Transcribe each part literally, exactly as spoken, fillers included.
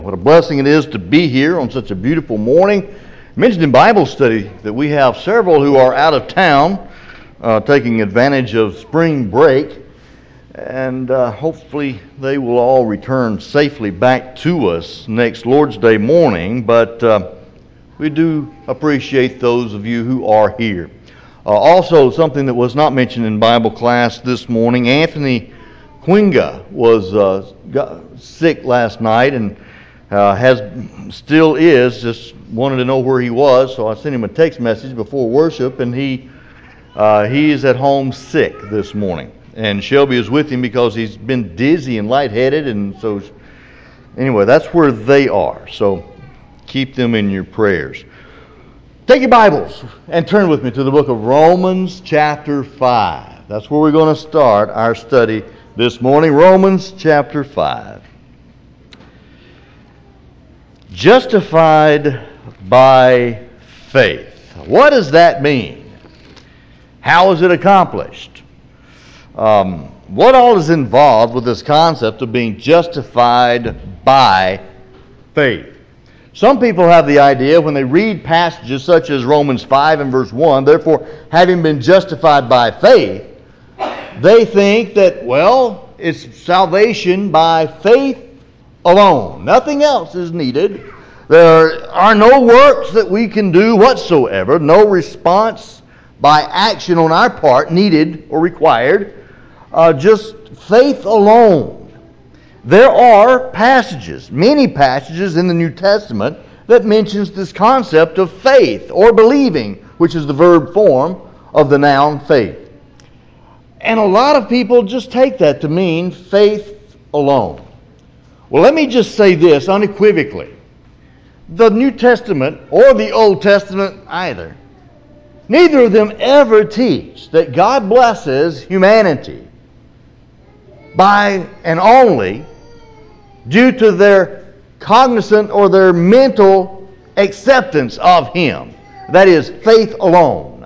What a blessing it is to be here on such a beautiful morning. I mentioned in Bible study that we have several who are out of town uh, taking advantage of spring break, and uh, hopefully they will all return safely back to us next Lord's Day morning, but uh, we do appreciate those of you who are here. Uh, also, something that was not mentioned in Bible class this morning, Anthony Quinga was uh, got sick last night and Uh, has still is, just wanted to know where he was, so I sent him a text message before worship, and he uh, he is at home sick this morning. And Shelby is with him because he's been dizzy and lightheaded, and so anyway, that's where they are. So keep them in your prayers. Take your Bibles and turn with me to the book of Romans chapter five. That's where we're going to start our study this morning. Romans chapter five. Justified by faith. What does that mean? How is it accomplished? Um, what all is involved with this concept of being justified by faith? Some people have the idea when they read passages such as Romans five and verse one, therefore having been justified by faith, they think that, well, it's salvation by faith alone. Nothing else is needed. There are no works that we can do whatsoever. No response by action on our part needed or required. Uh, just faith alone. There are passages, many passages in the New Testament that mentions this concept of faith or believing, which is the verb form of the noun faith. And a lot of people just take that to mean faith alone. Well, let me just say this unequivocally. The New Testament or the Old Testament either, neither of them ever teach that God blesses humanity by and only due to their cognizant or their mental acceptance of Him. That is, faith alone.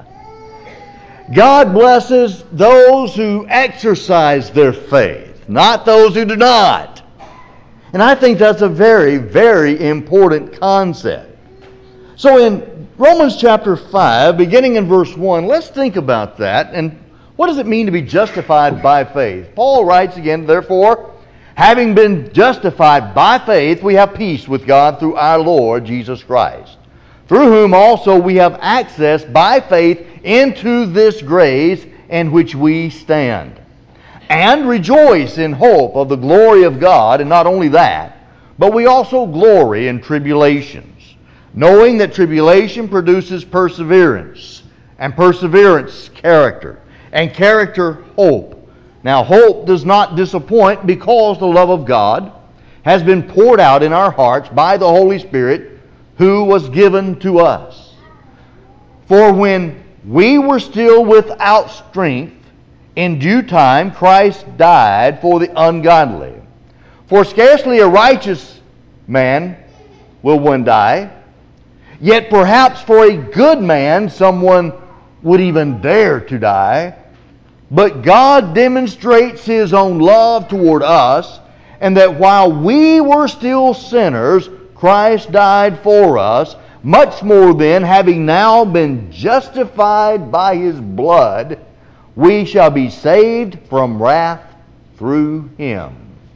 God blesses those who exercise their faith, not those who do not. And I think that's a very, very important concept. So in Romans chapter five, beginning in verse one, let's think about that. And what does it mean to be justified by faith? Paul writes again, therefore, having been justified by faith, we have peace with God through our Lord Jesus Christ, through whom also we have access by faith into this grace in which we stand. And rejoice in hope of the glory of God, and not only that, but we also glory in tribulations, knowing that tribulation produces perseverance, and perseverance character, and character hope. Now hope does not disappoint, because the love of God has been poured out in our hearts by the Holy Spirit who was given to us. For when we were still without strength, in due time Christ died for the ungodly. For scarcely a righteous man will one die, yet perhaps for a good man someone would even dare to die. But God demonstrates His own love toward us, and that while we were still sinners, Christ died for us. Much more then, having now been justified by His blood, we shall be saved from wrath through Him.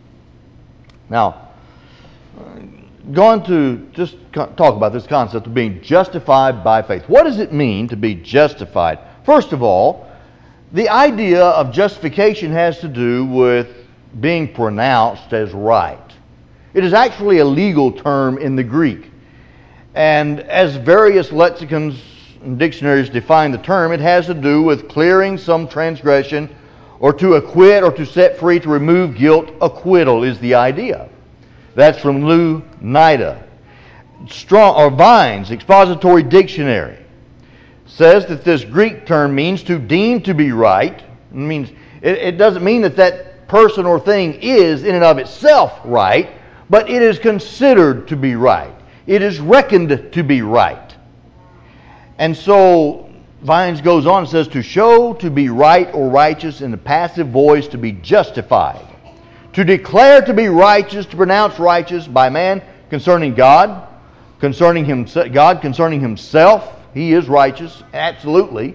Now, going to just talk about this concept of being justified by faith. What does it mean to be justified? First of all, the idea of justification has to do with being pronounced as right. It is actually a legal term in the Greek. And as various lexicons and dictionaries define the term, it has to do with clearing some transgression, or to acquit, or to set free, to remove guilt. Acquittal is the idea. That's from Lou Nida. Strong or Vine's Expository Dictionary says that this Greek term means to deem to be right. It means it, it doesn't mean that that person or thing is in and of itself right, but it is considered to be right. It is reckoned to be right. And so Vines goes on and says, to show to be right or righteous in the passive voice, to be justified. To declare to be righteous, to pronounce righteous by man, concerning God, concerning himself, God concerning himself. He is righteous, absolutely.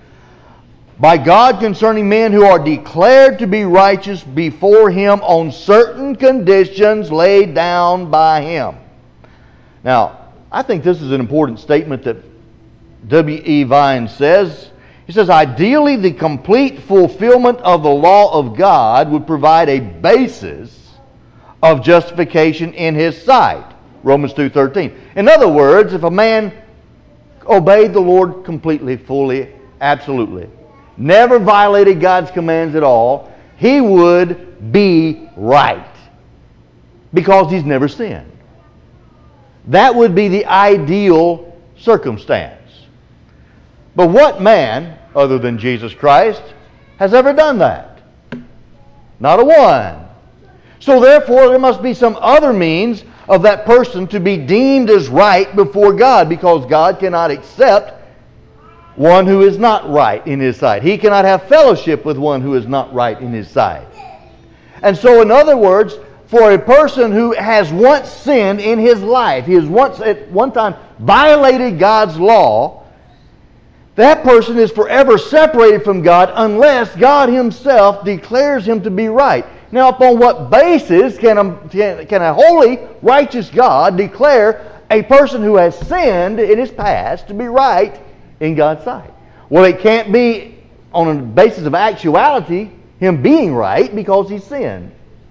By God concerning men who are declared to be righteous before him on certain conditions laid down by him. Now, I think this is an important statement that W E Vine says. He says, ideally, the complete fulfillment of the law of God would provide a basis of justification in his sight. Romans two thirteen. In other words, if a man obeyed the Lord completely, fully, absolutely, never violated God's commands at all, he would be right because he's never sinned. That would be the ideal circumstance. But what man, other than Jesus Christ, has ever done that? Not a one. So therefore, there must be some other means of that person to be deemed as right before God, because God cannot accept one who is not right in his sight. He cannot have fellowship with one who is not right in his sight. And so, in other words, for a person who has once sinned in his life, he has once at one time violated God's law, that person is forever separated from God unless God himself declares him to be right. Now, upon what basis can a, can, can a holy, righteous God declare a person who has sinned in his past to be right in God's sight? Well, it can't be on a basis of actuality, him being right, because he sinned.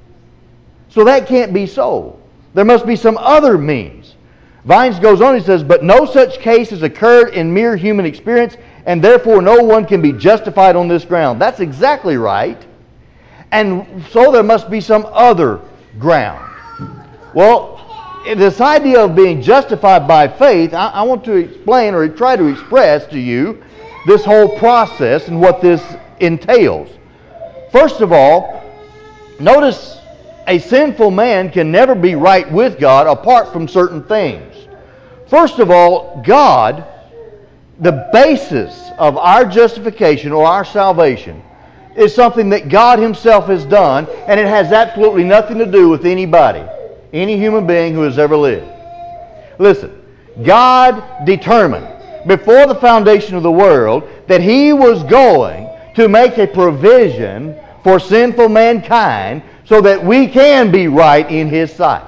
So that can't be so. There must be some other means. Vines goes on, he says, but no such case has occurred in mere human experience, and therefore no one can be justified on this ground. That's exactly right. And so there must be some other ground. Well, this idea of being justified by faith, I, I want to explain or try to express to you this whole process and what this entails. First of all, notice a sinful man can never be right with God apart from certain things. First of all, God, the basis of our justification or our salvation, is something that God himself has done, and it has absolutely nothing to do with anybody, any human being who has ever lived. Listen, God determined before the foundation of the world that he was going to make a provision for sinful mankind so that we can be right in his sight.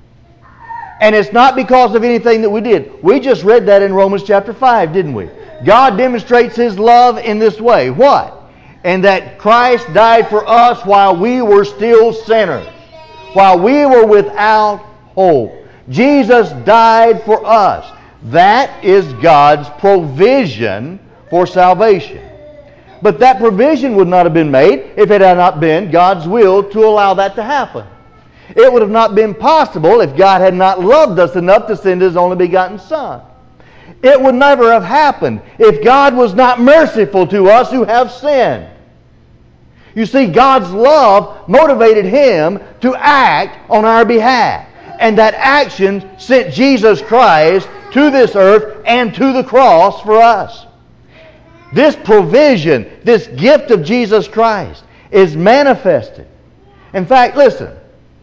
And it's not because of anything that we did. We just read that in Romans chapter five, didn't we? God demonstrates his love in this way. What? And that Christ died for us while we were still sinners, while we were without hope. Jesus died for us. That is God's provision for salvation. But that provision would not have been made if it had not been God's will to allow that to happen. It would have not been possible if God had not loved us enough to send his only begotten Son. It would never have happened if God was not merciful to us who have sinned. You see, God's love motivated him to act on our behalf. And that action sent Jesus Christ to this earth and to the cross for us. This provision, this gift of Jesus Christ is manifested. In fact, listen.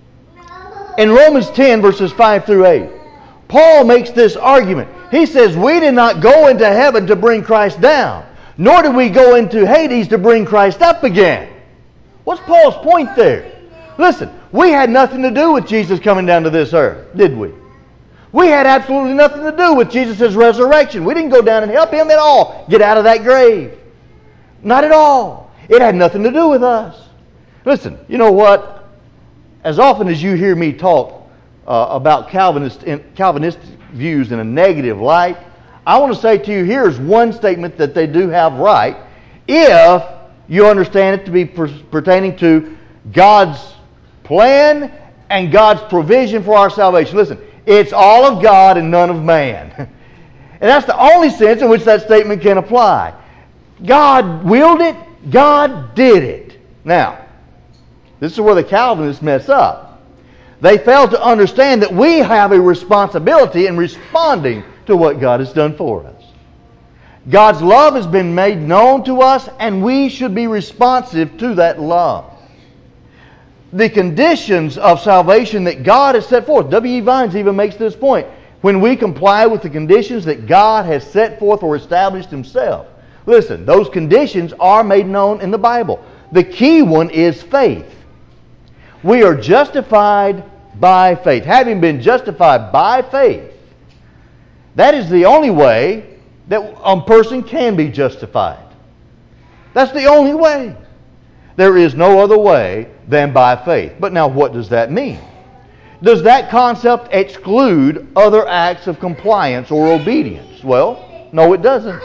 In Romans ten, verses five through eight, Paul makes this argument. He says, we did not go into heaven to bring Christ down, nor did we go into Hades to bring Christ up again. What's Paul's point there? Listen, we had nothing to do with Jesus coming down to this earth, did we? We had absolutely nothing to do with Jesus' resurrection. We didn't go down and help him at all get out of that grave. Not at all. It had nothing to do with us. Listen, you know what? As often as you hear me talk uh, about Calvinist, in, Calvinistic views in a negative light, I want to say to you, here's one statement that they do have right, if you understand it to be per- pertaining to God's plan and God's provision for our salvation. Listen, it's all of God and none of man. And that's the only sense in which that statement can apply. God willed it, God did it. Now, this is where the Calvinists mess up. They fail to understand that we have a responsibility in responding to what God has done for us. God's love has been made known to us, and we should be responsive to that love. the conditions of salvation that God has set forth. W E Vines even makes this point. When we comply with the conditions that God has set forth or established Himself. Listen, those conditions are made known in the Bible. The key one is faith. We are justified by faith. Having been justified by faith, that is the only way that a person can be justified. That's the only way. There is no other way than by faith. But now what does that mean? Does that concept exclude other acts of compliance or obedience? Well, no, it doesn't.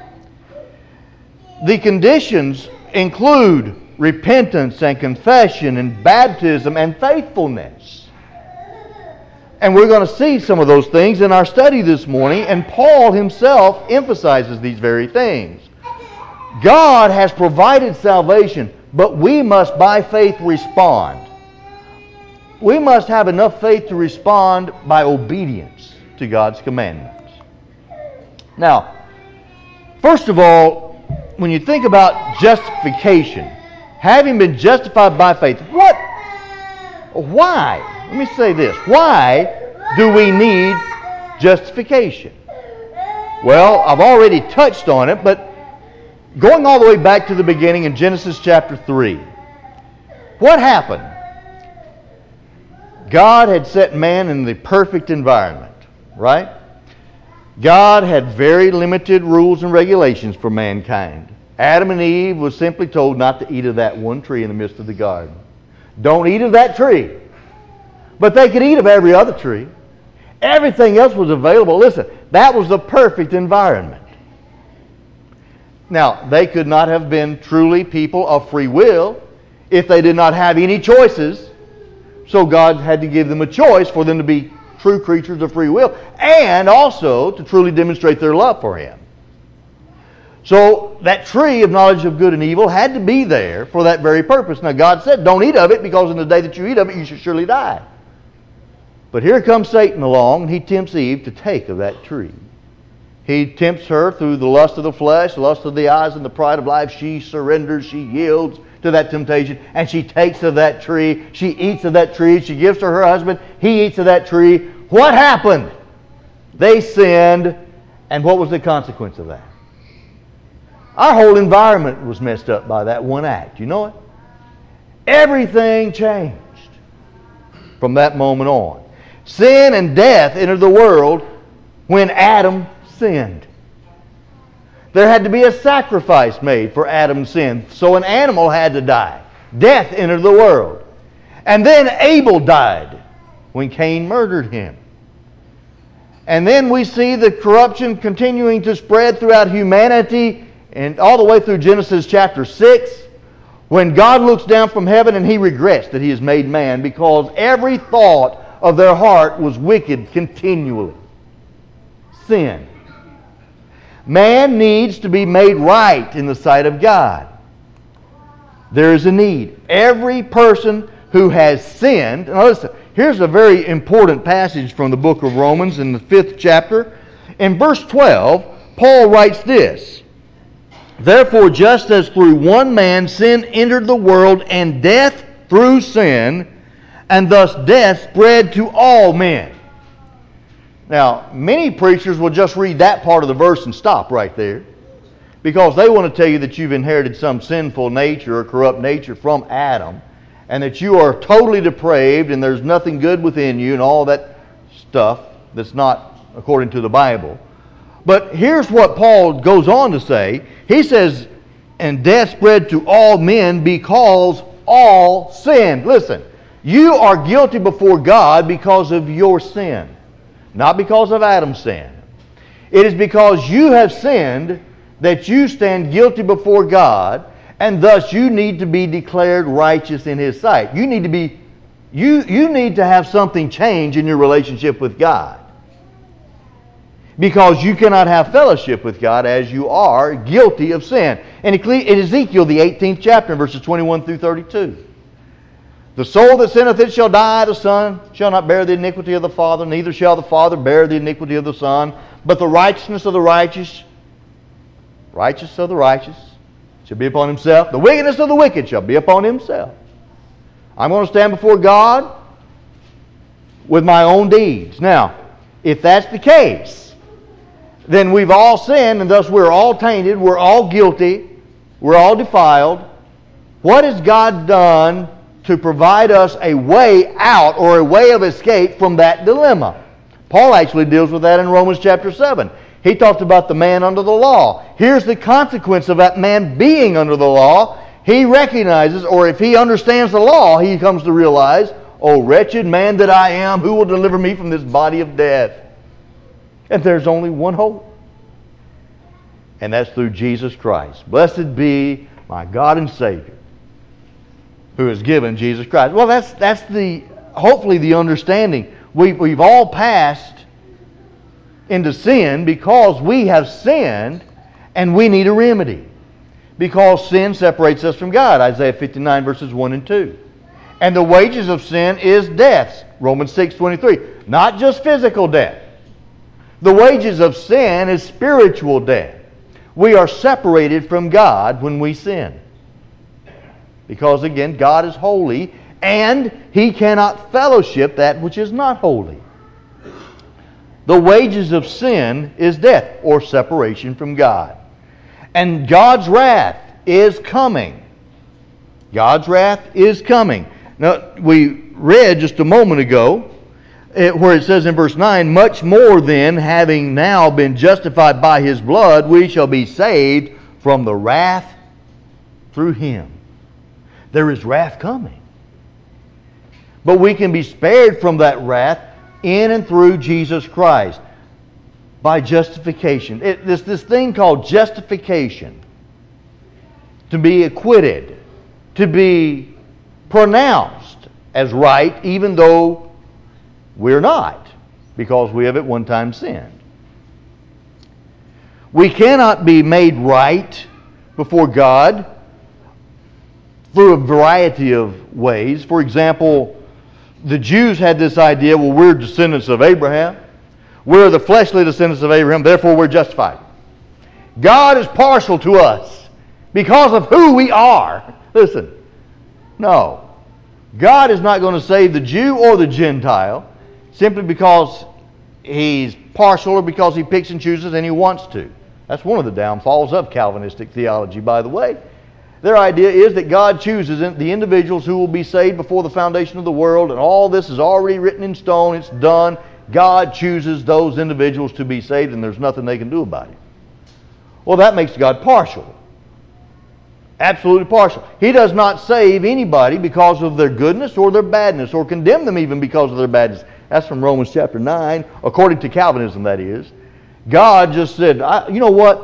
The conditions include repentance and confession and baptism and faithfulness. And we're going to see some of those things in our study this morning, and Paul himself emphasizes these very things. God has provided salvation, but we must by faith respond. We must have enough faith to respond by obedience to God's commandments. Now, first of all, when you think about justification, having been justified by faith, what, why? Let me say this. Why do we need justification? Well, I've already touched on it, but going all the way back to the beginning in Genesis chapter three, what happened? God had set man in the perfect environment, right? God had very limited rules and regulations for mankind. Adam and Eve was simply told not to eat of that one tree in the midst of the garden. Don't eat of that tree. But they could eat of every other tree. Everything else was available. Listen, that was the perfect environment. Now, they could not have been truly people of free will if they did not have any choices. So God had to give them a choice for them to be true creatures of free will and also to truly demonstrate their love for Him. So that tree of knowledge of good and evil had to be there for that very purpose. Now God said, don't eat of it, because in the day that you eat of it, you shall surely die. But here comes Satan along, and he tempts Eve to take of that tree. He tempts her through the lust of the flesh, the lust of the eyes, and the pride of life. She surrenders, she yields to that temptation, and she takes of that tree. She eats of that tree. She gives to her husband. He eats of that tree. What happened? They sinned, and what was the consequence of that? Our whole environment was messed up by that one act. You know it? Everything changed from that moment on. Sin and death entered the world when Adam sinned. There had to be a sacrifice made for Adam's sin. So an animal had to die. Death entered the world. And then Abel died when Cain murdered him. And then we see the corruption continuing to spread throughout humanity, and all the way through Genesis chapter six, when God looks down from heaven and He regrets that He has made man, because every thought of their heart was wicked continually. Sin. Man needs to be made right in the sight of God. There is a need. Every person who has sinned... Now listen, here's a very important passage from the book of Romans in the fifth chapter. In verse twelve, Paul writes this: Therefore, just as through one man sin entered the world, and death through sin, and thus death spread to all men. Now, many preachers will just read that part of the verse and stop right there, because they want to tell you that you've inherited some sinful nature or corrupt nature from Adam, and that you are totally depraved and there's nothing good within you and all that stuff that's not according to the Bible. But here's what Paul goes on to say. He says, and death spread to all men because all sinned. Listen, you are guilty before God because of your sin. Not because of Adam's sin. It is because you have sinned that you stand guilty before God, and thus you need to be declared righteous in His sight. You need to be, you, you need to have something change in your relationship with God. Because you cannot have fellowship with God as you are guilty of sin. In Ezekiel, the eighteenth chapter, verses twenty-one through thirty-two. The soul that sinneth it shall die, the Son shall not bear the iniquity of the Father, neither shall the Father bear the iniquity of the Son, but the righteousness of the righteous, righteous of the righteous, shall be upon himself. The wickedness of the wicked shall be upon himself. I'm going to stand before God with my own deeds. Now, if that's the case, then we've all sinned, and thus we're all tainted, we're all guilty, we're all defiled. What has God done to provide us a way out or a way of escape from that dilemma? Paul actually deals with that in Romans chapter seven. He talked about the man under the law. Here's the consequence of that man being under the law. He recognizes, or if he understands the law, he comes to realize, "O wretched man that I am, who will deliver me from this body of death?" And there's only one hope. And that's through Jesus Christ. Blessed be my God and Savior, who has given Jesus Christ. Well, that's that's the hopefully the understanding. We, we've all passed into sin because we have sinned and we need a remedy. Because sin separates us from God. Isaiah fifty-nine verses one and two. And the wages of sin is death. Romans six twenty-three. Not just physical death. The wages of sin is spiritual death. We are separated from God when we sin. Because again, God is holy and He cannot fellowship that which is not holy. The wages of sin is death or separation from God. And God's wrath is coming. God's wrath is coming. Now, we read just a moment ago it, where it says in verse nine, "Much more then, having now been justified by His blood, we shall be saved from the wrath through Him." There is wrath coming. But we can be spared from that wrath in and through Jesus Christ by justification. It, this, this thing called justification. To be acquitted. To be pronounced as right even though we're not, because we have at one time sinned. We cannot be made right before God through a variety of ways. For example, the Jews had this idea, well, we're descendants of Abraham. We're the fleshly descendants of Abraham, therefore we're justified. God is partial to us because of who we are. Listen, no. God is not going to save the Jew or the Gentile simply because He's partial or because He picks and chooses and He wants to. That's one of the downfalls of Calvinistic theology, by the way. Their idea is that God chooses the individuals who will be saved before the foundation of the world, and all this is already written in stone, it's done. God chooses those individuals to be saved, and there's nothing they can do about it. Well, that makes God partial. Absolutely partial. He does not save anybody because of their goodness or their badness, or condemn them even because of their badness. That's from Romans chapter nine, according to Calvinism, that is. God just said, I, you know what?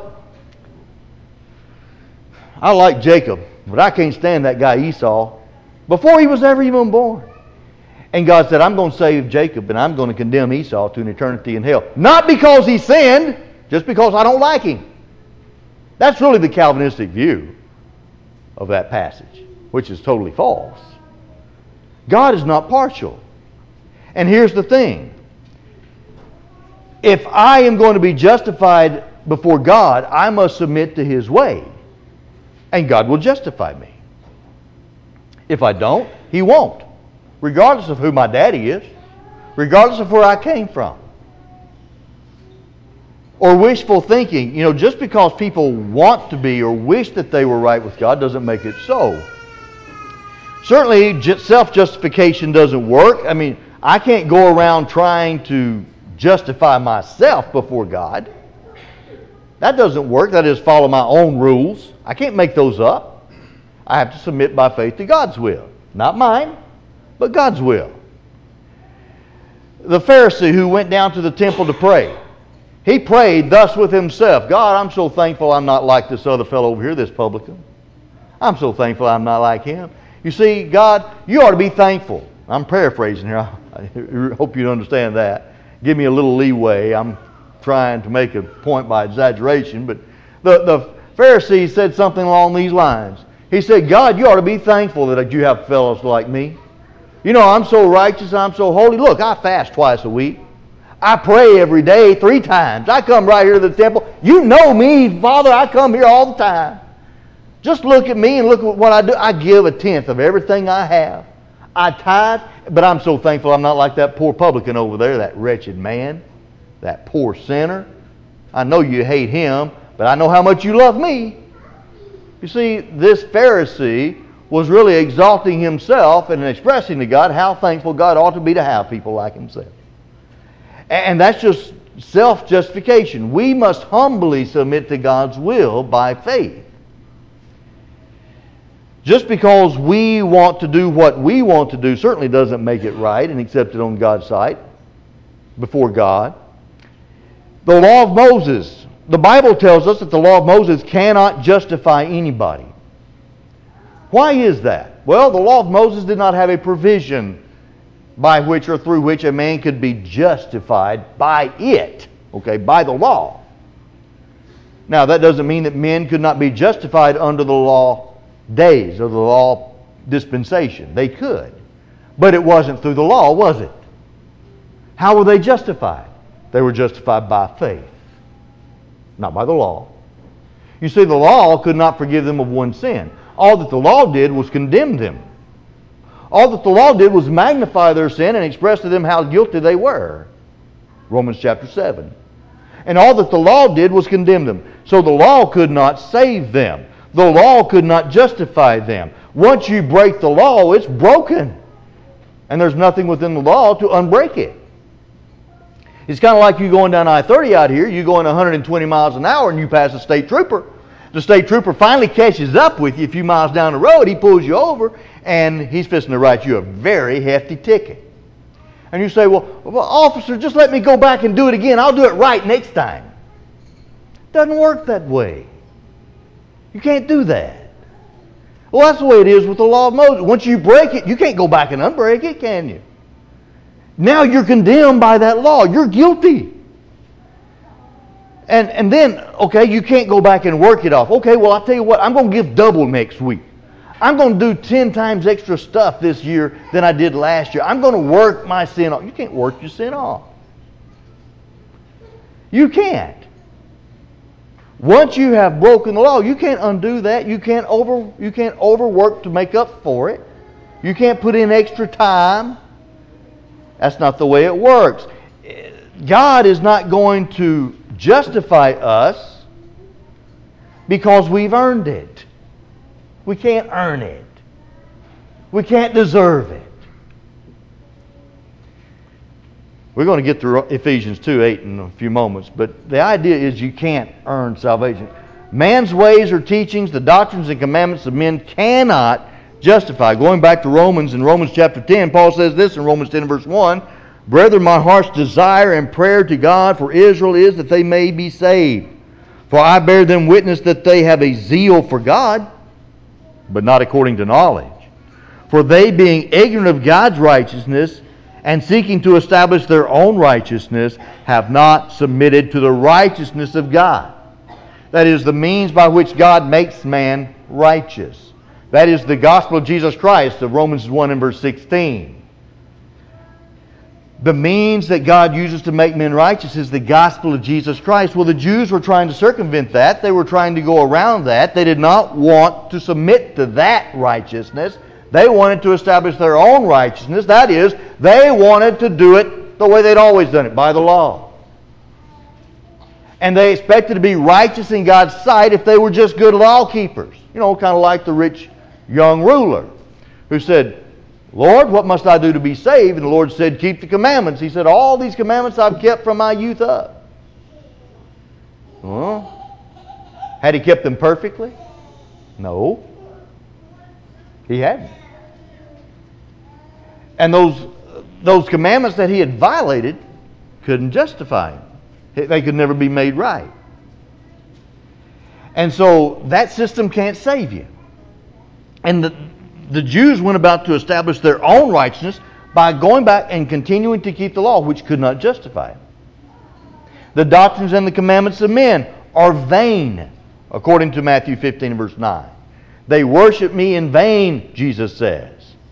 I like Jacob, but I can't stand that guy Esau, before he was ever even born. And God said, I'm going to save Jacob, and I'm going to condemn Esau to an eternity in hell. Not because he sinned, just because I don't like him. That's really the Calvinistic view of that passage, which is totally false. God is not partial. And here's the thing. If I am going to be justified before God, I must submit to His way. And God will justify me. If I don't, He won't. Regardless of who my daddy is. Regardless of where I came from. Or wishful thinking. You know, just because people want to be or wish that they were right with God doesn't make it so. Certainly, self-justification doesn't work. I mean, I can't go around trying to justify myself before God. That doesn't work. That is, follow my own rules. I can't make those up. I have to submit by faith to God's will. Not mine, but God's will. The Pharisee who went down to the temple to pray, he prayed thus with himself, God, I'm so thankful I'm not like this other fellow over here, this publican. I'm so thankful I'm not like him. You see, God, you ought to be thankful. I'm paraphrasing here. I hope you understand that. Give me a little leeway. I'm trying to make a point by exaggeration, but the, the Pharisee said something along these lines. He said, God, you ought to be thankful that you have fellows like me. You know, I'm so righteous, I'm so holy. Look, I fast twice a week. I pray every day three times. I come right here to the temple. You know me, Father, I come here all the time. Just look at me and look at what I do. I give a tenth of everything I have. I tithe, but I'm so thankful I'm not like that poor publican over there, that wretched man, that poor sinner. I know you hate him, but I know how much you love me. You see, this Pharisee was really exalting himself and expressing to God how thankful God ought to be to have people like himself. And that's just self-justification. We must humbly submit to God's will by faith. Just because we want to do what we want to do certainly doesn't make it right and accepted on God's sight before God. The law of Moses. The Bible tells us that the law of Moses cannot justify anybody. Why is that? Well, the law of Moses did not have a provision by which or through which a man could be justified by it, okay, by the law. Now, that doesn't mean that men could not be justified under the law days or the law dispensation. They could. But it wasn't through the law, was it? How were they justified? They were justified by faith, not by the law. You see, the law could not forgive them of one sin. All that the law did was condemn them. All that the law did was magnify their sin and express to them how guilty they were. Romans chapter seven. And all that the law did was condemn them. So the law could not save them. The law could not justify them. Once you break the law, it's broken. And there's nothing within the law to unbreak it. It's kind of like you going down I thirty out here. You going one hundred twenty miles an hour and you pass a state trooper. The state trooper finally catches up with you a few miles down the road. He pulls you over and he's fixing to write you a very hefty ticket. And you say, well, well, officer, just let me go back and do it again. I'll do it right next time. It doesn't work that way. You can't do that. Well, that's the way it is with the law of Moses. Once you break it, you can't go back and unbreak it, can you? Now you're condemned by that law. You're guilty. And and then, okay, you can't go back and work it off. Okay, well, I'll tell you what, I'm going to give double next week. I'm going to do ten times extra stuff this year than I did last year. I'm going to work my sin off. You can't work your sin off. You can't. Once you have broken the law, you can't undo that. You can't over you can't overwork to make up for it. You can't put in extra time. That's not the way it works. God is not going to justify us because we've earned it. We can't earn it. We can't deserve it. We're going to get to Ephesians two eight in a few moments, but the idea is you can't earn salvation. Man's ways or teachings, the doctrines and commandments of men cannot justify. Going back to Romans, in Romans chapter ten, Paul says this in Romans ten verse one, Brethren, my heart's desire and prayer to God for Israel is that they may be saved. For I bear them witness that they have a zeal for God, but not according to knowledge. For they, being ignorant of God's righteousness, and seeking to establish their own righteousness, have not submitted to the righteousness of God. That is the means by which God makes man righteous. That is the gospel of Jesus Christ of Romans one and verse sixteen. The means that God uses to make men righteous is the gospel of Jesus Christ. Well, the Jews were trying to circumvent that. They were trying to go around that. They did not want to submit to that righteousness. They wanted to establish their own righteousness. That is, they wanted to do it the way they'd always done it, by the law. And they expected to be righteous in God's sight if they were just good law keepers. You know, kind of like the rich young ruler who said, Lord, what must I do to be saved? And the Lord said, keep the commandments. He said, all these commandments I've kept from my youth up. Well, had he kept them perfectly? No. He hadn't. And those, those commandments that he had violated couldn't justify him. They could never be made right. And so that system can't save you. And the The Jews went about to establish their own righteousness by going back and continuing to keep the law, which could not justify it. The doctrines and the commandments of men are vain, according to Matthew fifteen, verse nine. They worship me in vain, Jesus says.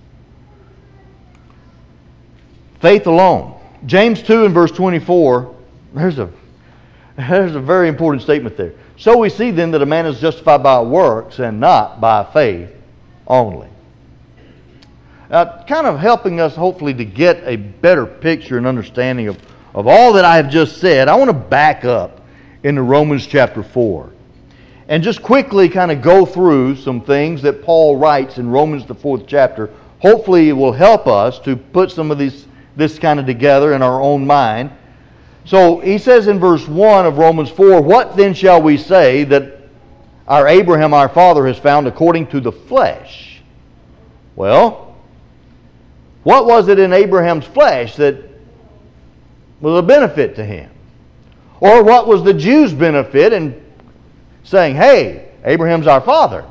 Faith alone. James two and verse twenty-four, there's a, there's a very important statement there. So we see then that a man is justified by works and not by faith only. uh, kind of helping us hopefully to get a better picture and understanding of, of all that I have just said. I want to back up into Romans chapter four and just quickly kind of go through some things that Paul writes in Romans the fourth chapter. Hopefully it will help us to put some of these this kind of together in our own mind. So he says in verse one of Romans four, "What then shall we say that our Abraham our father has found according to the flesh?" Well, what was it in Abraham's flesh that was a benefit to him? Or what was the Jews' benefit in saying, "Hey, Abraham's our father"?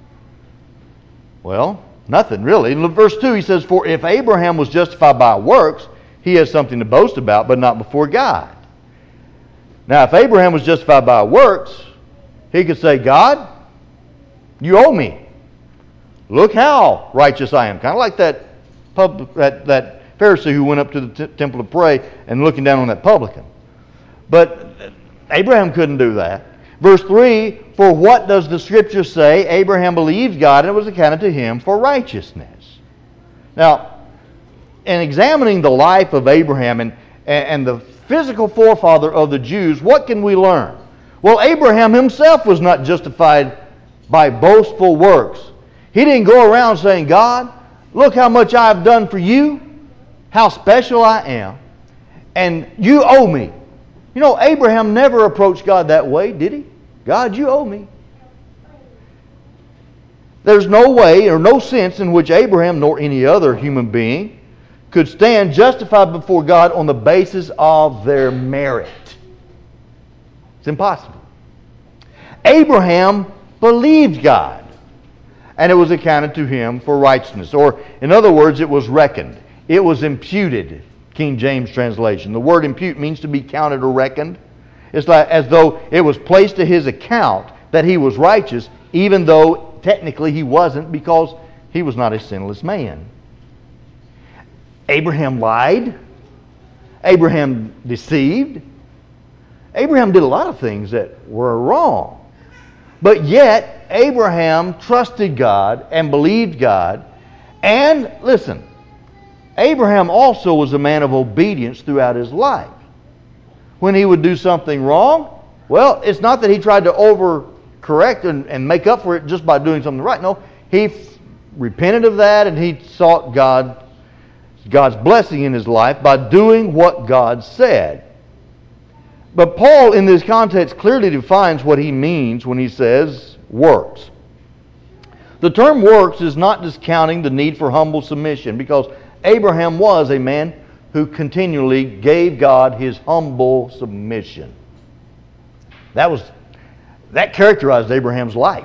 Well, nothing really. In verse two he says, "For if Abraham was justified by works, he has something to boast about, but not before God." Now, if Abraham was justified by works, he could say, "God, you owe me. Look how righteous I am." Kind of like that pub, that, that Pharisee who went up to the t- temple to pray and looking down on that publican. But Abraham couldn't do that. Verse three, "For what does the Scripture say? Abraham believed God, and it was accounted to him for righteousness." Now, in examining the life of Abraham and, and the physical forefather of the Jews, what can we learn? Well, Abraham himself was not justified by boastful works. He didn't go around saying, "God, look how much I've done for you, how special I am, and you owe me." You know, Abraham never approached God that way, did he? "God, you owe me." There's no way or no sense in which Abraham nor any other human being could stand justified before God on the basis of their merit. It's impossible. Abraham believed God, and it was accounted to him for righteousness. Or, in other words, it was reckoned. It was imputed, King James translation. The word impute means to be counted or reckoned. It's like as though it was placed to his account that he was righteous, even though technically he wasn't, because he was not a sinless man. Abraham lied. Abraham deceived. Abraham did a lot of things that were wrong. But yet, Abraham trusted God and believed God. And, listen, Abraham also was a man of obedience throughout his life. When he would do something wrong, well, it's not that he tried to overcorrect and, and make up for it just by doing something right. No, he f- repented of that and he sought God God's blessing in his life by doing what God said. But Paul, in this context, clearly defines what he means when he says works. The term works is not discounting the need for humble submission, because Abraham was a man who continually gave God his humble submission. That was that characterized Abraham's life.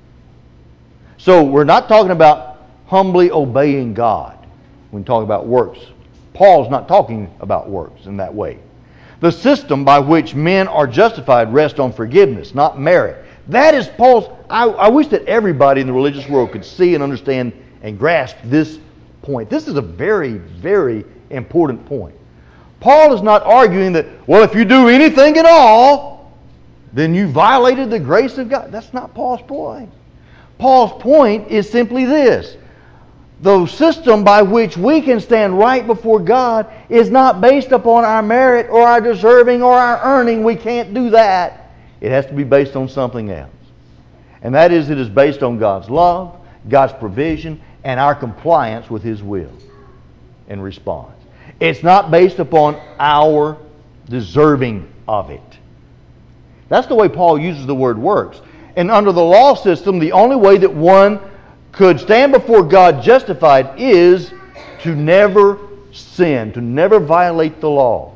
So we're not talking about humbly obeying God when we talk about works. Paul's not talking about works in that way. The system by which men are justified rests on forgiveness, not merit. That is Paul's... I, I wish that everybody in the religious world could see and understand and grasp this point. This is a very, very important point. Paul is not arguing that, well, if you do anything at all, then you violated the grace of God. That's not Paul's point. Paul's point is simply this. The system by which we can stand right before God is not based upon our merit or our deserving or our earning. We can't do that. It has to be based on something else. And that is, it is based on God's love, God's provision, and our compliance with His will and response. It's not based upon our deserving of it. That's the way Paul uses the word works. And under the law system, the only way that one could stand before God justified is to never sin, to never violate the law.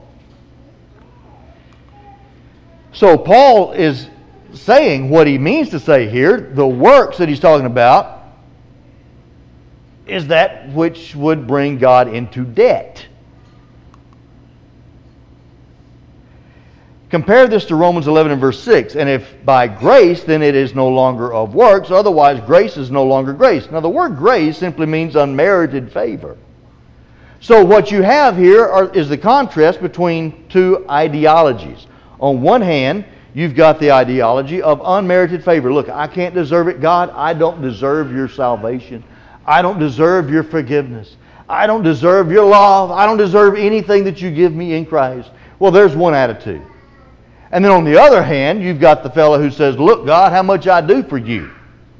So Paul is saying what he means to say here. The works that he's talking about is that which would bring God into debt. Compare this to Romans eleven and verse six. "And if by grace, then it is no longer of works. Otherwise, grace is no longer grace." Now, the word grace simply means unmerited favor. So what you have here are, is the contrast between two ideologies. On one hand, you've got the ideology of unmerited favor. Look, I can't deserve it, God. I don't deserve your salvation. I don't deserve your forgiveness. I don't deserve your love. I don't deserve anything that you give me in Christ. Well, there's one attitude. And then on the other hand, you've got the fellow who says, look, God, how much I do for you.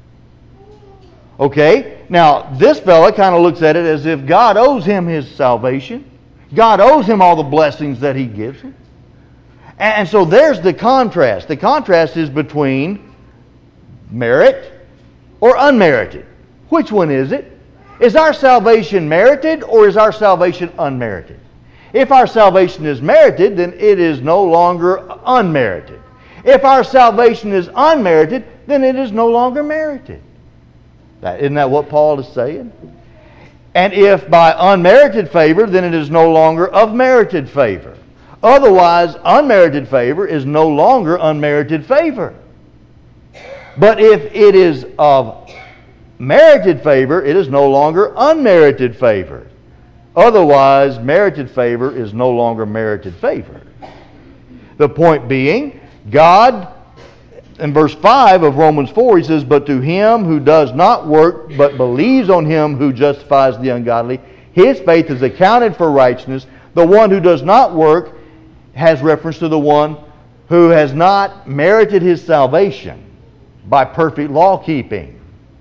Okay? Now, this fellow kind of looks at it as if God owes him his salvation. God owes him all the blessings that he gives him. And so there's the contrast. The contrast is between merit or unmerited. Which one is it? Is our salvation merited or is our salvation unmerited? If our salvation is merited, then it is no longer unmerited. If our salvation is unmerited, then it is no longer merited. That, isn't that what Paul is saying? And if by unmerited favor, then it is no longer of merited favor. Otherwise, unmerited favor is no longer unmerited favor. But if it is of merited favor, it is no longer unmerited favor. Otherwise, merited favor is no longer merited favor. The point being, God, in verse five of Romans four, he says, but to him who does not work, but believes on him who justifies the ungodly, his faith is accounted for righteousness. The one who does not work has reference to the one who has not merited his salvation by perfect law keeping.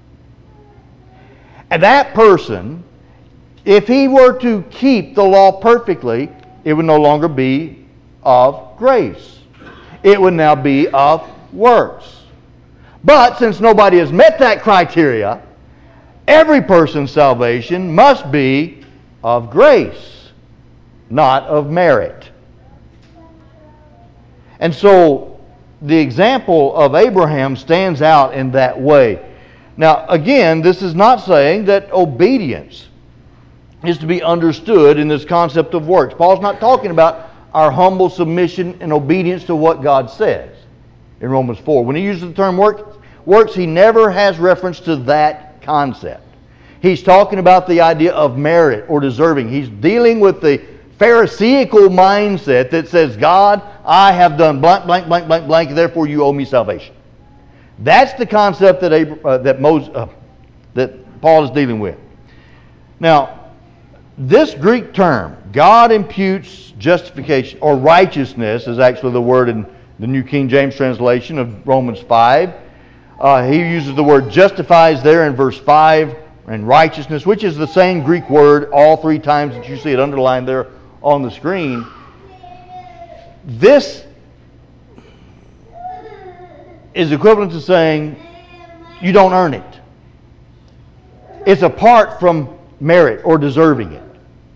And that person, if he were to keep the law perfectly, it would no longer be of grace. It would now be of works. But since nobody has met that criteria, every person's salvation must be of grace, not of merit. And so the example of Abraham stands out in that way. Now, again, this is not saying that obedience is to be understood in this concept of works. Paul's not talking about our humble submission and obedience to what God says in Romans four. When he uses the term work, works, he never has reference to that concept. He's talking about the idea of merit or deserving. He's dealing with the Pharisaical mindset that says, God, I have done blank, blank, blank, blank, blank, therefore you owe me salvation. That's the concept that Abraham, uh, that Moses, uh, that Paul is dealing with. Now, this Greek term, God imputes justification, or righteousness is actually the word in the New King James translation of Romans five. Uh, he uses the word justifies there in verse five, and righteousness, which is the same Greek word all three times that you see it underlined there on the screen. This is equivalent to saying you don't earn it. It's apart from merit or deserving it.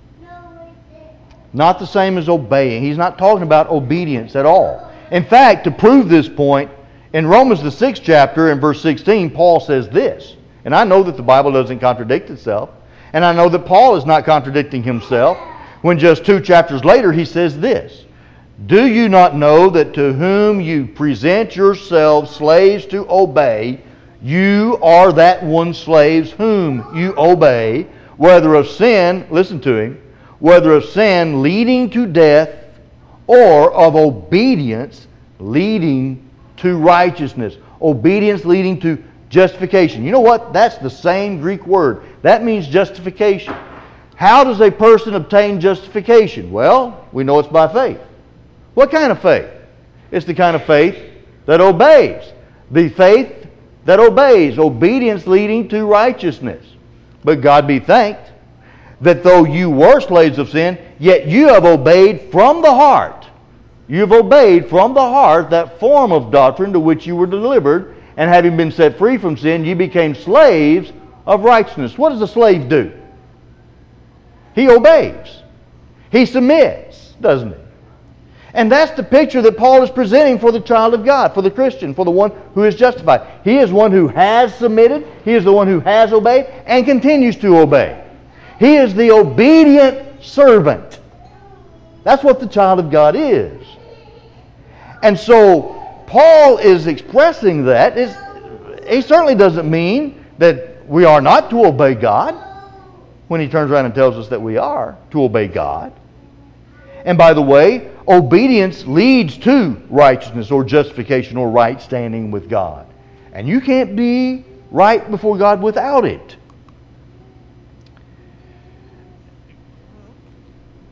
Not the same as obeying. He's not talking about obedience at all. In fact, to prove this point, in Romans the sixth chapter, in verse sixteen, Paul says this. And I know that the Bible doesn't contradict itself. And I know that Paul is not contradicting himself when just two chapters later he says this. Do you not know that to whom you present yourselves slaves to obey, you are that one slaves whom you obey, whether of sin, listen to him, whether of sin leading to death or of obedience leading to righteousness. Obedience leading to justification. You know what? That's the same Greek word. That means justification. How does a person obtain justification? Well, we know it's by faith. What kind of faith? It's the kind of faith that obeys. The faith that obeys. Obedience leading to righteousness. But God be thanked that though you were slaves of sin, yet you have obeyed from the heart. You have obeyed from the heart that form of doctrine to which you were delivered, and having been set free from sin, you became slaves of righteousness. What does a slave do? He obeys. He submits, doesn't he? And that's the picture that Paul is presenting for the child of God, for the Christian, for the one who is justified. He is one who has submitted, he is the one who has obeyed, and continues to obey. He is the obedient servant. That's what the child of God is. And so, Paul is expressing that. It's, he certainly doesn't mean that we are not to obey God when he turns around and tells us that we are to obey God. And by the way, obedience leads to righteousness or justification or right standing with God. And you can't be right before God without it.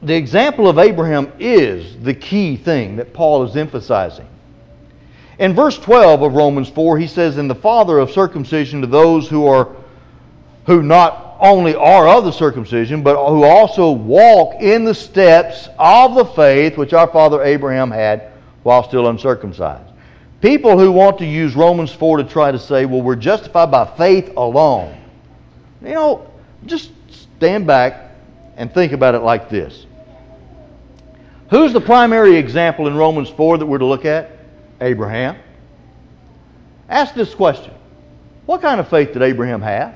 the example of Abraham is the key thing that Paul is emphasizing. In verse twelve of Romans four, he says, "And the father of circumcision to those who are who not only are of the circumcision, but who also walk in the steps of the faith which our father Abraham had while still uncircumcised." People who want to use Romans four to try to say, well, we're justified by faith alone. You know, just stand back and think about it like this. Who's the primary example in Romans four that we're to look at? Abraham. Ask this question. What kind of faith did Abraham have?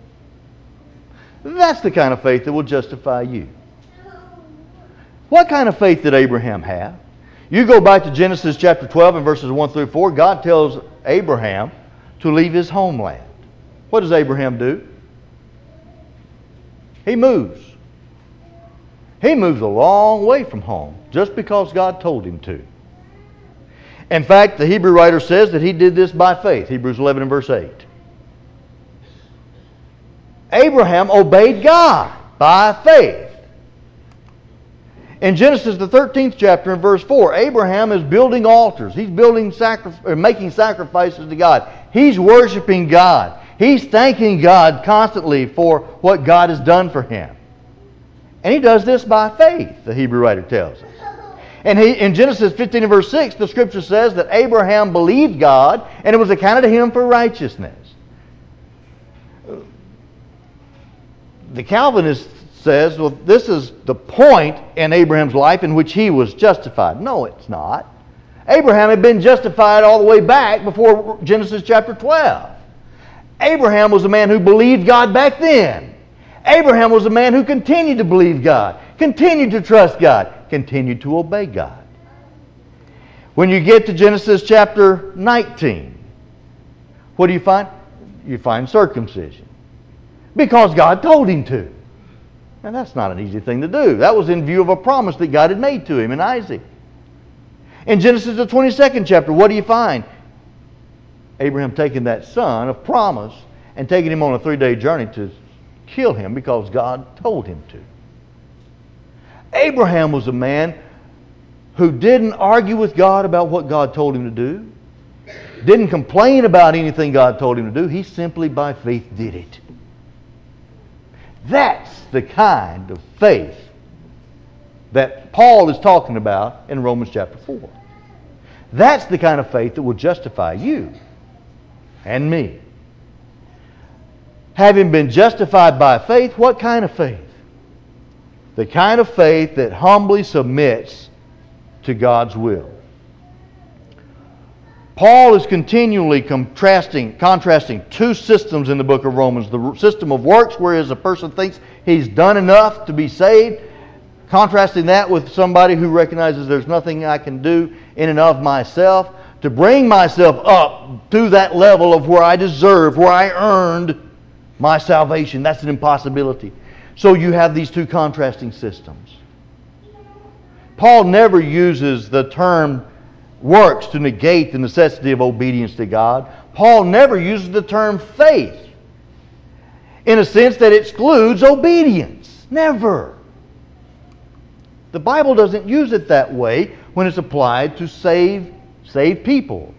That's the kind of faith that will justify you. What kind of faith did Abraham have? You go back to Genesis chapter twelve and verses one through four. God tells Abraham to leave his homeland. What does Abraham do? He moves. He moves a long way from home just because God told him to. In fact, the Hebrew writer says that he did this by faith. Hebrews eleven and verse eight. Abraham obeyed God by faith. In Genesis the thirteenth chapter in verse four, Abraham is building altars. He's building sacri- or making sacrifices to God. He's worshiping God. He's thanking God constantly for what God has done for him. And he does this by faith, the Hebrew writer tells us. And he, in Genesis fifteen and verse six, the scripture says that Abraham believed God and it was accounted to him for righteousness. The Calvinist says, well, this is the point in Abraham's life in which he was justified. No, it's not. Abraham had been justified all the way back before Genesis chapter twelve. Abraham was a man who believed God back then. Abraham was a man who continued to believe God, continued to trust God, continued to obey God. When you get to Genesis chapter nineteen, what do you find? You find circumcision. Because God told him to. And that's not an easy thing to do. That was in view of a promise that God had made to him in Isaac. In Genesis the twenty-second chapter, what do you find? Abraham taking that son of promise and taking him on a three-day journey to kill him because God told him to. Abraham was a man who didn't argue with God about what God told him to do, didn't complain about anything God told him to do. He simply by faith did it. That's the kind of faith that Paul is talking about in Romans chapter four. That's the kind of faith that will justify you and me. Having been justified by faith, what kind of faith? The kind of faith that humbly submits to God's will. Paul is continually contrasting, contrasting two systems in the book of Romans. The system of works, whereas a person thinks he's done enough to be saved, contrasting that with somebody who recognizes there's nothing I can do in and of myself to bring myself up to that level of where I deserve, where I earned my salvation. That's an impossibility. So you have these two contrasting systems. Paul never uses the term works to negate the necessity of obedience to God. Paul never uses the term faith in a sense that excludes obedience. Never. The Bible doesn't use it that way when it's applied to save, save people.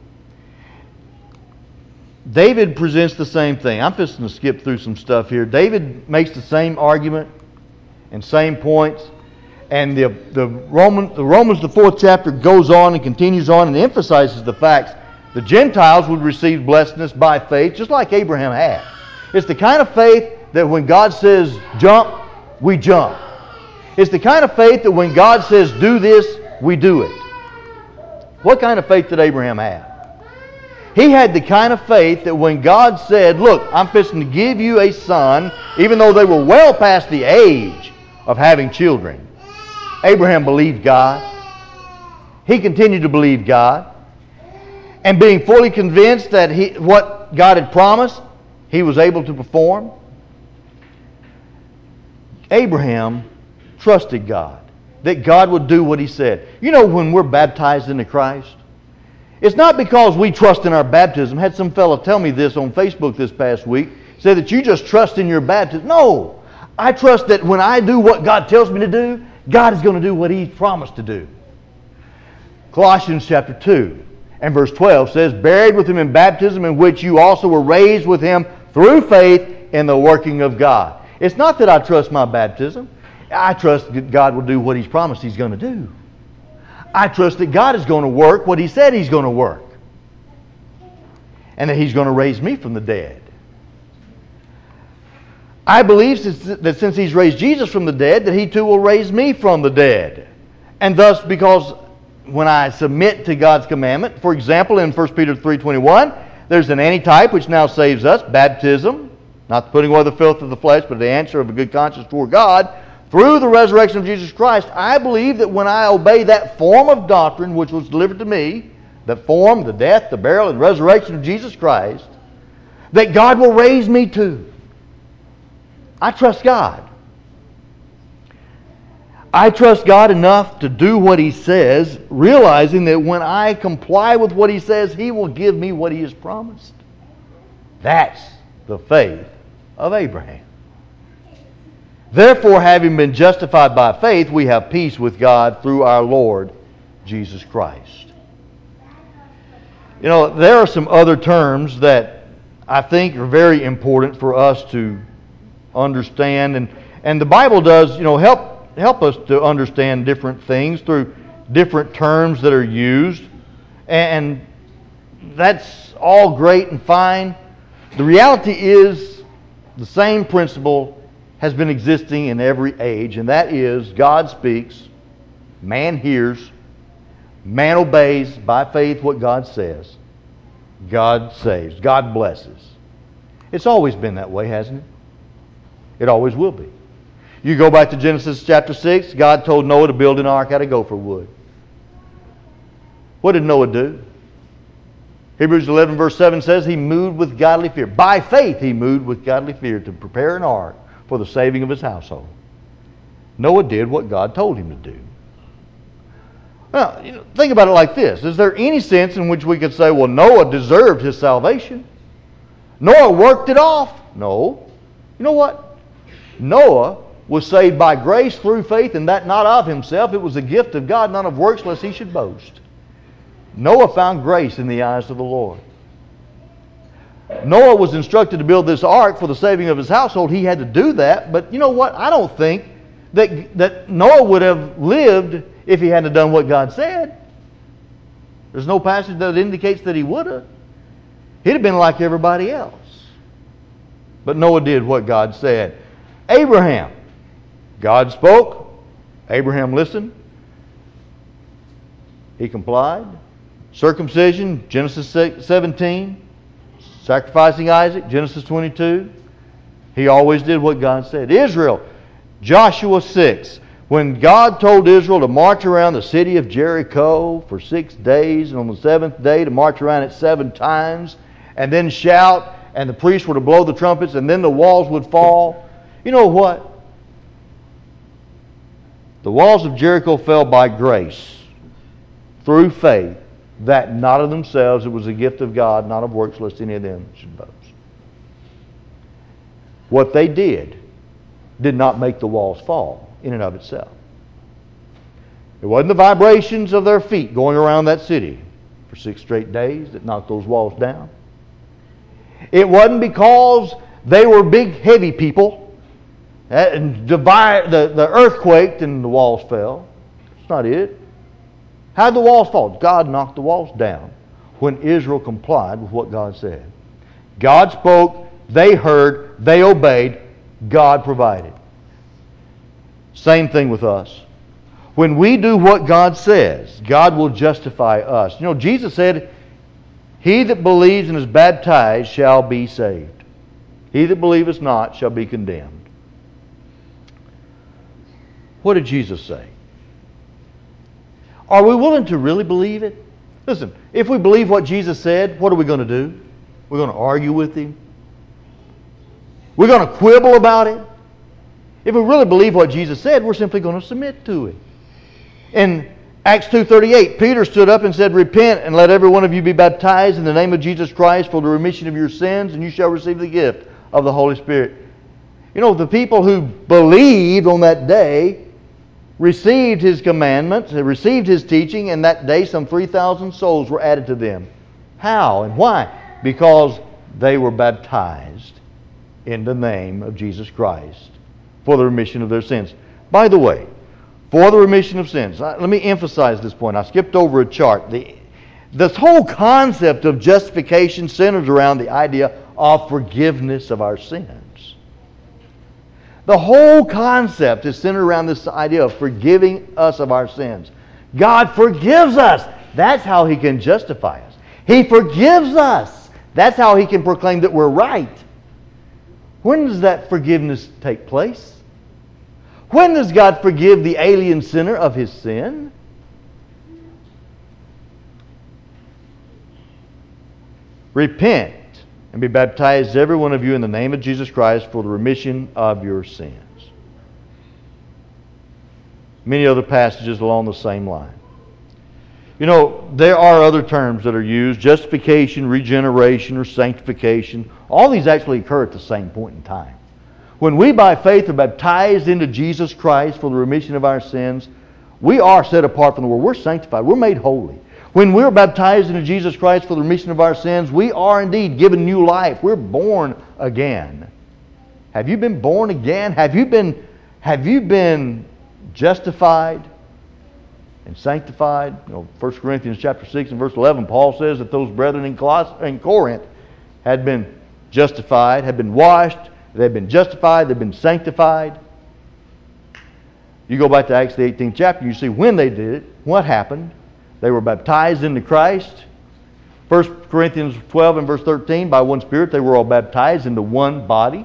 David presents the same thing. I'm just going to skip through some stuff here. David makes the same argument and same points. And the, the, Roman, the Romans, the fourth chapter, goes on and continues on and emphasizes the facts. The Gentiles would receive blessedness by faith, just like Abraham had. It's the kind of faith that when God says jump, we jump. It's the kind of faith that when God says do this, we do it. What kind of faith did Abraham have? He had the kind of faith that when God said, look, I'm fixing to give you a son, even though they were well past the age of having children, Abraham believed God. He continued to believe God. And being fully convinced that he, what God had promised, he was able to perform. Abraham trusted God, that God would do what He said. You know, when we're baptized into Christ, it's not because we trust in our baptism. I had some fellow tell me this on Facebook this past week. Say that you just trust in your baptism. No! I trust that when I do what God tells me to do, God is going to do what He promised to do. Colossians chapter two and verse twelve says, buried with Him in baptism, in which you also were raised with Him through faith in the working of God. It's not that I trust my baptism. I trust that God will do what He's promised He's going to do. I trust that God is going to work what He said He's going to work. And that He's going to raise me from the dead. I believe that since He's raised Jesus from the dead, that He too will raise me from the dead. And thus, because when I submit to God's commandment, for example, in First Peter three twenty-one, there's an antitype which now saves us, baptism, not the putting away the filth of the flesh, but the answer of a good conscience toward God, through the resurrection of Jesus Christ. I believe that when I obey that form of doctrine which was delivered to me, the form, the death, the burial, and resurrection of Jesus Christ, that God will raise me too. I trust God. I trust God enough to do what He says, realizing that when I comply with what He says, He will give me what He has promised. That's the faith of Abraham. Therefore, having been justified by faith, we have peace with God through our Lord Jesus Christ. You know, there are some other terms that I think are very important for us to understand, and, and the Bible does, you know, help help us to understand different things through different terms that are used, and that's all great and fine. The reality is the same principle has been existing in every age, and that is God speaks, man hears, man obeys by faith what God says. God saves, God blesses. It's always been that way, hasn't it? It always will be. You go back to Genesis chapter six, God told Noah to build an ark out of gopher wood. What did Noah do? Hebrews eleven verse seven says he moved with godly fear. By faith he moved with godly fear to prepare an ark for the saving of his household. Noah did what God told him to do. Now, you know, think about it like this. Is there any sense in which we could say, well, Noah deserved his salvation? Noah worked it off? No. You know what? Noah was saved by grace through faith, and that not of himself. It was a gift of God, not of works, lest he should boast. Noah found grace in the eyes of the Lord. Noah was instructed to build this ark for the saving of his household. He had to do that, but you know what? I don't think that, that Noah would have lived if he hadn't done what God said. There's no passage that indicates that he would have. He'd have been like everybody else. But Noah did what God said. Abraham. God spoke. Abraham listened. He complied. Circumcision, Genesis seventeen. Sacrificing Isaac, Genesis twenty-two. He always did what God said. Israel, Joshua six. When God told Israel to march around the city of Jericho for six days, and on the seventh day to march around it seven times, and then shout, and the priests were to blow the trumpets, and then the walls would fall. You know what? The walls of Jericho fell by grace, through faith, that not of themselves, it was a gift of God, not of works, lest any of them should boast. What they did did not make the walls fall in and of itself. It wasn't the vibrations of their feet going around that city for six straight days that knocked those walls down. It wasn't because they were big, heavy people and divide, the, the earth quaked and the walls fell. That's not it. How did the walls fall? God knocked the walls down when Israel complied with what God said. God spoke, they heard, they obeyed, God provided. Same thing with us. When we do what God says, God will justify us. You know, Jesus said, he that believes and is baptized shall be saved. He that believeth not shall be condemned. What did Jesus say? Are we willing to really believe it? Listen, if we believe what Jesus said, what are we going to do? We're going to argue with Him? We're going to quibble about it? If we really believe what Jesus said, we're simply going to submit to it. In Acts two thirty-eight, Peter stood up and said, repent and let every one of you be baptized in the name of Jesus Christ for the remission of your sins, and you shall receive the gift of the Holy Spirit. You know, the people who believed on that day received His commandments, they received His teaching, and that day some three thousand souls were added to them. How and why? Because they were baptized in the name of Jesus Christ for the remission of their sins. By the way, for the remission of sins, let me emphasize this point. I skipped over a chart. The, this whole concept of justification centers around the idea of forgiveness of our sins. The whole concept is centered around this idea of forgiving us of our sins. God forgives us. That's how He can justify us. He forgives us. That's how He can proclaim that we're right. When does that forgiveness take place? When does God forgive the alien sinner of his sin? Repent and be baptized, every one of you, in the name of Jesus Christ for the remission of your sins. Many other passages along the same line. You know, there are other terms that are used: justification, regeneration, or sanctification. All these actually occur at the same point in time. When we by faith are baptized into Jesus Christ for the remission of our sins, we are set apart from the world. We're sanctified. We're made holy. When we're baptized into Jesus Christ for the remission of our sins, we are indeed given new life. We're born again. Have you been born again? Have you been, have you been justified and sanctified? You know, First Corinthians chapter six and verse eleven, Paul says that those brethren in, Coloss- in Corinth had been justified, had been washed, they've been justified, they've been sanctified. You go back to Acts the eighteenth chapter, you see when they did it, what happened. They were baptized into Christ. First Corinthians twelve and verse thirteen, by one Spirit they were all baptized into one body.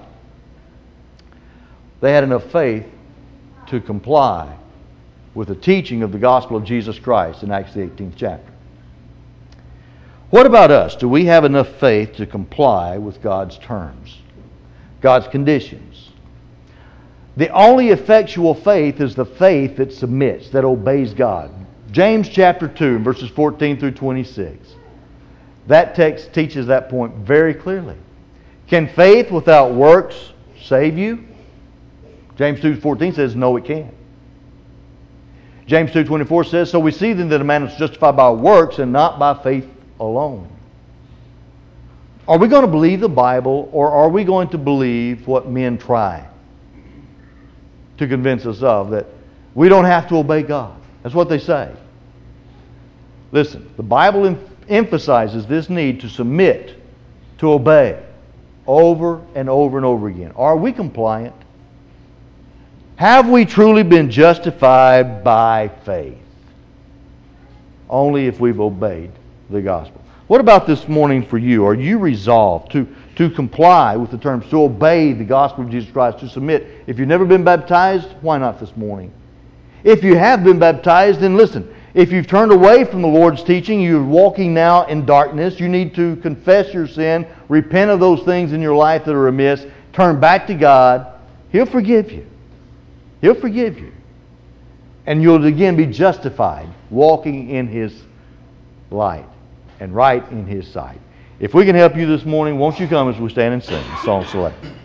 They had enough faith to comply with the teaching of the gospel of Jesus Christ in Acts the eighteenth chapter. What about us? Do we have enough faith to comply with God's terms, God's conditions? The only effectual faith is the faith that submits, that obeys God. James chapter two, verses fourteen through twenty-six. That text teaches that point very clearly. Can faith without works save you? James two fourteen says, no, it can't. James two twenty-four says, so we see then that a man is justified by works and not by faith alone. Are we going to believe the Bible, or are we going to believe what men try to convince us of, that we don't have to obey God? That's what they say. Listen, the Bible em- emphasizes this need to submit, to obey, over and over and over again. Are we compliant? Have we truly been justified by faith? Only if we've obeyed the gospel. What about this morning for you? Are you resolved to, to comply with the terms, to obey the gospel of Jesus Christ, to submit? If you've never been baptized, why not this morning? If you have been baptized, then listen. If you've turned away from the Lord's teaching, you're walking now in darkness, you need to confess your sin, repent of those things in your life that are amiss, turn back to God. He'll forgive you. He'll forgive you. And you'll again be justified, walking in His light and right in His sight. If we can help you this morning, won't you come as we stand and sing Song Select.